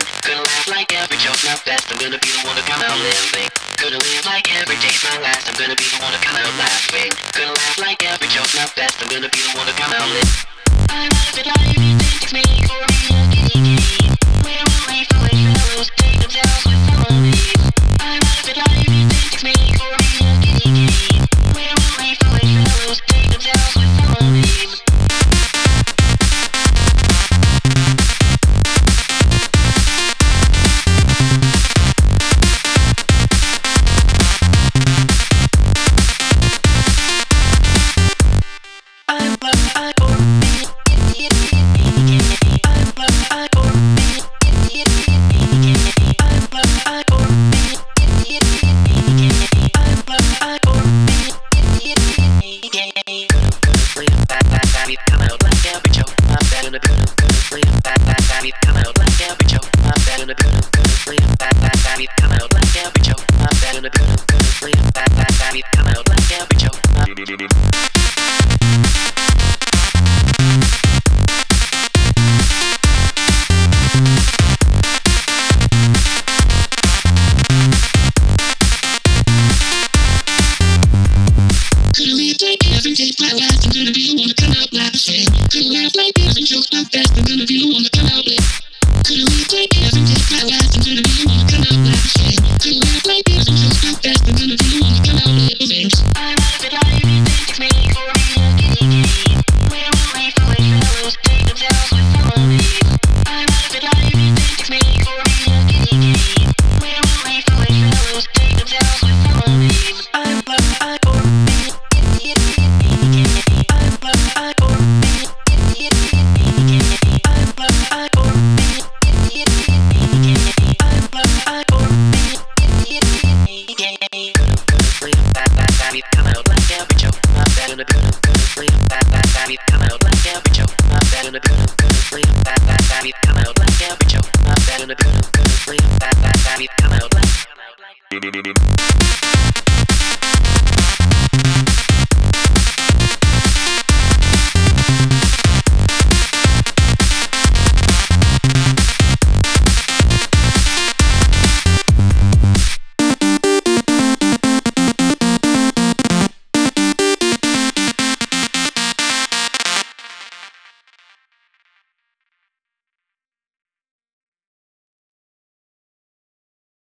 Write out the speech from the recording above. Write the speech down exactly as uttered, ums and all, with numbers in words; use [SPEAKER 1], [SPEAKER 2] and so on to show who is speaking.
[SPEAKER 1] Gonna laugh like every joke's my best. I'm gonna be the one to come out living. Gonna live like every day's my last. I'm gonna be the one to come out laughing. Gonna laugh like every joke's my best. I'm gonna be the one to come out living. I love it life, it takes me for a kitty game. Where will we foolish fellows take themselves with felonies? I love it life, it takes me for a kitty game. Where will we foolish fellows take themselves with felonies? I'm I or Come out like